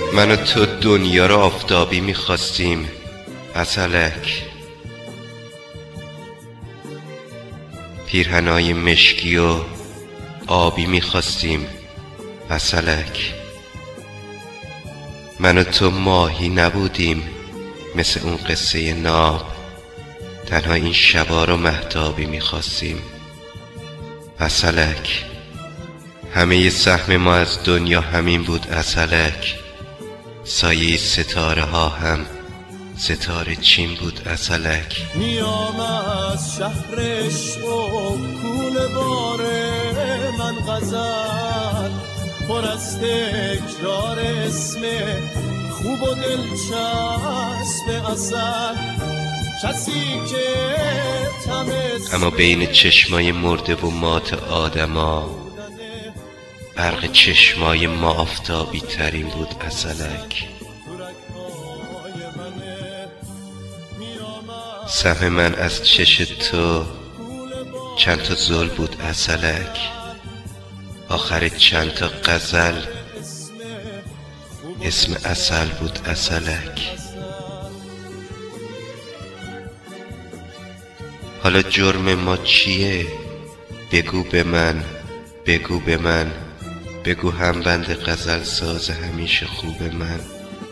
من و تو دنیا رو آفتابی میخواستیم عسلک، پیرهنای مشکی و آبی میخواستیم عسلک. من و تو ماهی نبودیم مثل اون قصه ناب، تنها این شبا رو مهتابی میخواستیم عسلک. همه سهم ما از دنیا همین بود عسلک، سایه ستاره ها هم ستاره چین بود عسلک. میام از شهرش و کوله باره من غزل پر از تکرار اسم خوب و دلچسب اصل، کسی که تمس اما بین چشمای مرده و مات آدما برق چشمای ما آفتابی ترین بود عسلک. سهم من از چش تو چند تا زل بود عسلک، آخر چند تا غزل اسم عسل بود عسلک. حالا جرم ما چیه؟ بگو به من، بگو به من، بگو هم بند غزل ساز همیشه خوب من.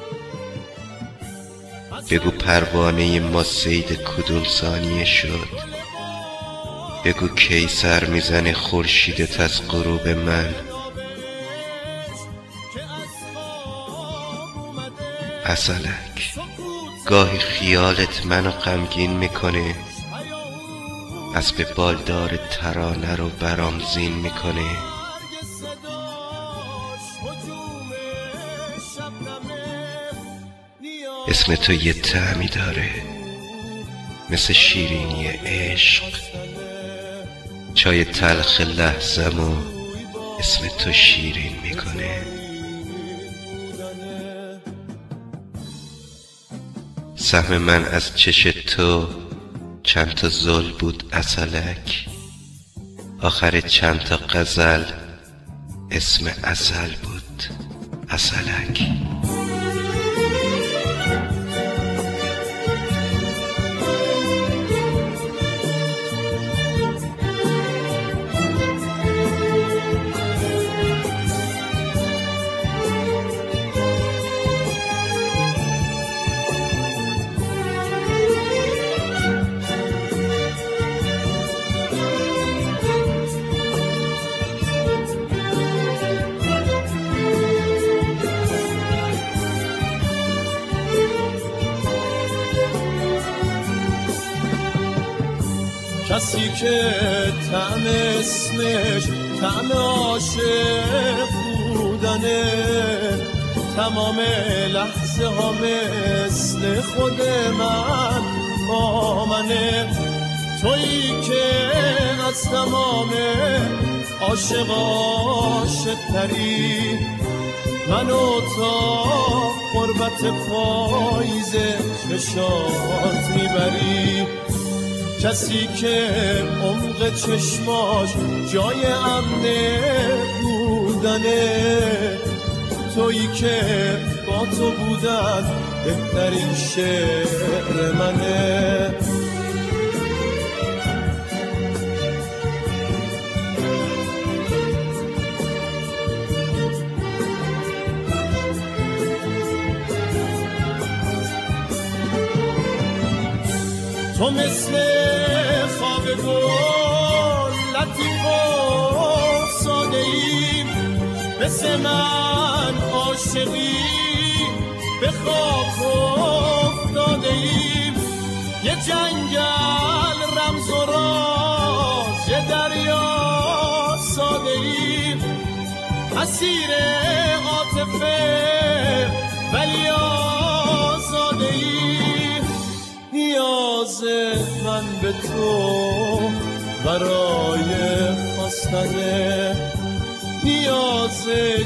بگو پروانه ما صید کدوم ثانیه شد، بگو کی سر میزنه خورشیدت از غروب من عسلک. گاهی خیالت منو غمگین میکنه، اسب بالدار ترانه رو برام زین میکنه. اسم تو یه طعمی داره مثل شیرینی عشق، چای تلخ لحظمو اسم تو شیرین میکنه. سهم من از چش تو چند تا زل بود عسلک، آخر چند تا غزل اسم عسل بود عسلک. کسی که طعم اسمش طعم عاشق بودنه، تمام لحظه ها مثل خود من با منه. تویی که از تمام عاشق عاشق‌تری، منو تا قربت پاییز چشات میبری. کسی که عمق چشماش جای امن بودنه، تویی که با تو بودن بهترین شعر منه. تو مثل خواب گل لطیف و ساده ای، مثل من عاشقی به خاک افتاده ای. یه جنگل رمز و راز، یه دریا ساده ای، اسیر عاطفه ولی آزاده ای. نیاز من به تو برای خواستنه، نیاز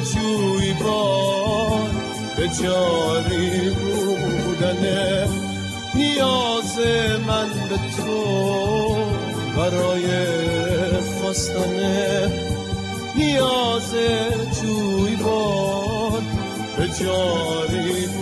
جویبار به جاری بودنه. نیاز من به تو برای خواستنه، نیاز جویبار به جاری